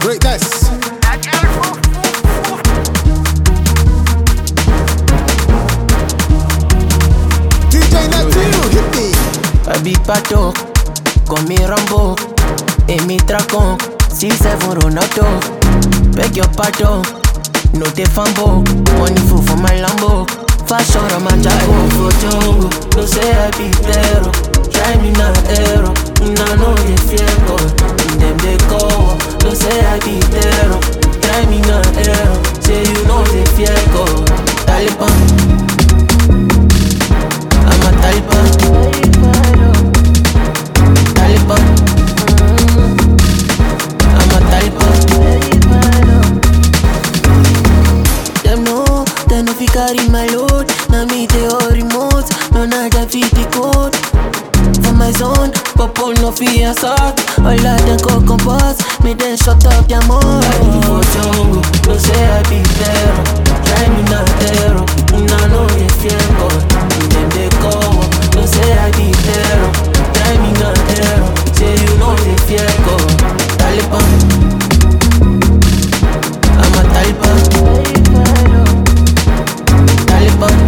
Greatness. DJ Neptune, hit me. Abi pato, con mi Rambo, en mi tracón, si se fueron Ronaldo. Beg your pardon, no te fambo, money full for my Lambo. Fashion on my jago, for jungle, no say I be pero, try me na aero, na no ye fiego, them they go, no say I be pero, try me na aero, say you know they fiego, Taliban, I'm a Taliban. Taliban, I'm a Taliban. Them know, they no fi carry my load. Now me they all remote, no na that fit the code. For my zone, purple no fi assault. All of them go compose, me then shut up your mouth. I live for jungle, no say I be there. Try me na hero, na no ye fiego. Them they go, no say I be there. Try me na hero, say you know they fiego. Taliban, I'm a Taliban. Taliban,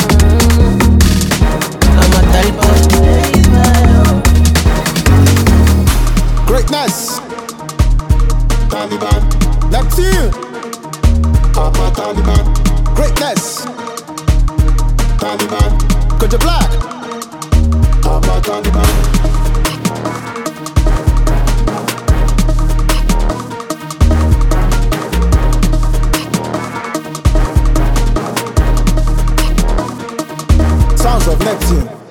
I'm a Taliban. Greatness. Taliban. Neptune. I'm a Taliban. Greatness. Taliban. Cause you're black. I'm a Taliban. Sounds of Neptune.